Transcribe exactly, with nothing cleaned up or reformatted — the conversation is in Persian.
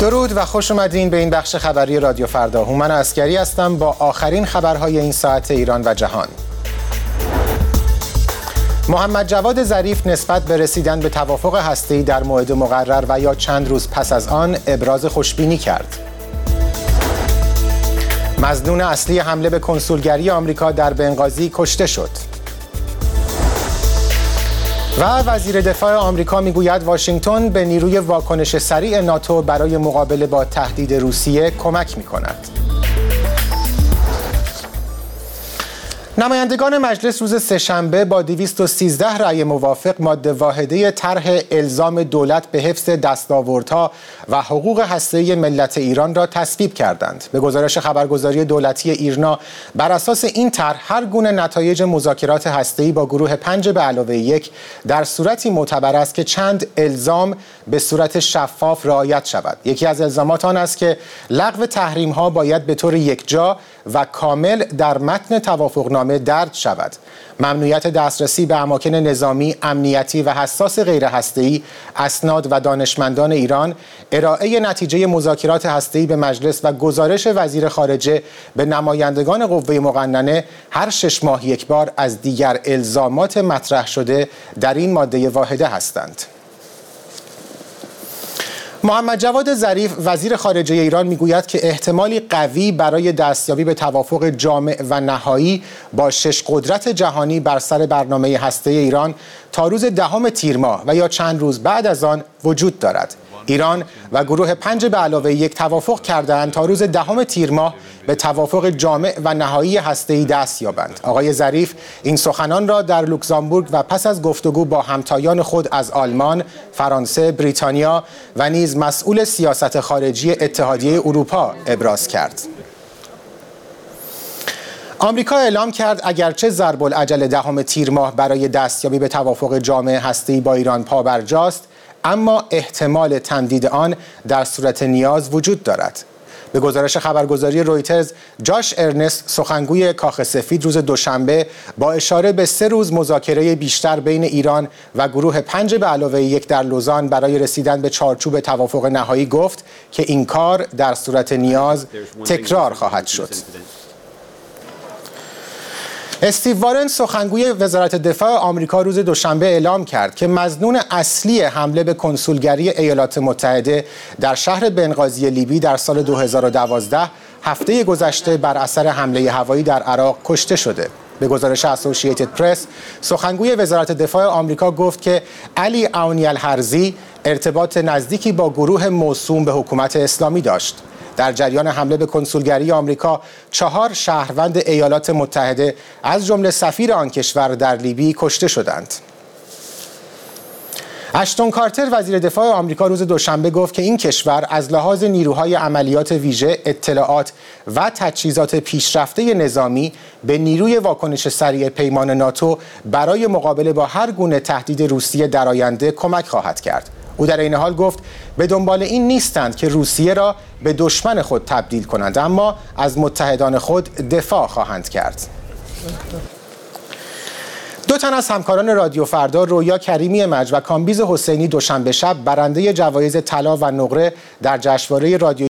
درود و خوش اومدین به این بخش خبری رادیو فردا. هومن عسکری هستم با آخرین خبرهای این ساعت ایران و جهان. محمد جواد ظریف نسبت به رسیدن به توافق هسته‌ای در موعد مقرر و یا چند روز پس از آن ابراز خوشبینی کرد. مظنون اصلی حمله به کنسولگری آمریکا در بنغازی کشته شد. و وزیر دفاع آمریکا میگوید واشنگتن به نیروی واکنش سریع ناتو برای مقابله با تهدید روسیه کمک می‌کند. نمایندگان مجلس روز سه‌شنبه با دویست و سیزده رأی موافق ماده واحده طرح الزام دولت به حفظ دستاوردها و حقوق هسته‌ای ملت ایران را تصویب کردند. به گزارش خبرگزاری دولتی ایرنا، بر اساس این طرح هر گونه نتایج مذاکرات هسته‌ای با گروه پنج به علاوه یک در صورتی معتبر است که چند الزام به صورت شفاف رعایت شود. یکی از الزامات آن است که لغو تحریم‌ها باید به طور یکجا و کامل در متن توافقنامه درج شود. ممنوعیت دسترسی به اماکن نظامی، امنیتی و حساس غیر هسته‌ای، اسناد و دانشمندان ایران، ارائه نتیجه مذاکرات هسته‌ای به مجلس و گزارش وزیر خارجه به نمایندگان قوه مقننه هر شش ماه یک بار از دیگر الزامات مطرح شده در این ماده واحده هستند. محمد جواد ظریف وزیر خارجه ایران میگوید که احتمالی قوی برای دستیابی به توافق جامع و نهایی با شش قدرت جهانی بر سر برنامه هسته‌ای ایران تا روز دهم تیر ماه و یا چند روز بعد از آن وجود دارد. ایران و گروه پنج به علاوه یک توافق کردند تا روز دهم تیر ماه به توافق جامع و نهایی هسته‌ای دست یابند. آقای ظریف این سخنان را در لوکزامبورگ و پس از گفتگو با همتایان خود از آلمان، فرانسه، بریتانیا و نیز مسئول سیاست خارجی اتحادیه اروپا ابراز کرد. آمریکا اعلام کرد اگرچه ضرب العجل دهم تیر ماه برای دستیابی به توافق جامع هسته‌ای با ایران پابرجاست، اما احتمال تمدید آن در صورت نیاز وجود دارد. به گزارش خبرگزاری رویترز، جاش ارنست سخنگوی کاخ سفید روز دوشنبه با اشاره به سه روز مذاکره بیشتر بین ایران و گروه پنج به علاوه یک در لوزان برای رسیدن به چارچوب توافق نهایی گفت که این کار در صورت نیاز تکرار خواهد شد. استیو وارن سخنگوی وزارت دفاع آمریکا روز دوشنبه اعلام کرد که مظنون اصلی حمله به کنسولگری ایالات متحده در شهر بنغازی لیبی در سال دو هزار و دوازده هفته گذشته بر اثر حمله هوایی در عراق کشته شده. به گزارش اسوسییتد پرس، سخنگوی وزارت دفاع آمریکا گفت که علی عونی الحرزی ارتباط نزدیکی با گروه موسوم به حکومت اسلامی داشت. در جریان حمله به کنسولگری آمریکا چهار شهروند ایالات متحده از جمله سفیر آن کشور در لیبی کشته شدند. اشتون کارتر وزیر دفاع آمریکا روز دوشنبه گفت که این کشور از لحاظ نیروهای عملیات ویژه، اطلاعات و تجهیزات پیشرفته نظامی به نیروی واکنش سریع پیمان ناتو برای مقابله با هر گونه تهدید روسیه در آینده کمک خواهد کرد. او در این حال گفت به دنبال این نیستند که روسیه را به دشمن خود تبدیل کنند، اما از متحدان خود دفاع خواهند کرد. دو تن از همکاران رادیو فردا، رویا کریمی مج و کامبیز حسینی، دوشنبه شب برنده جوایز طلا و نقره در جشنواره رادیو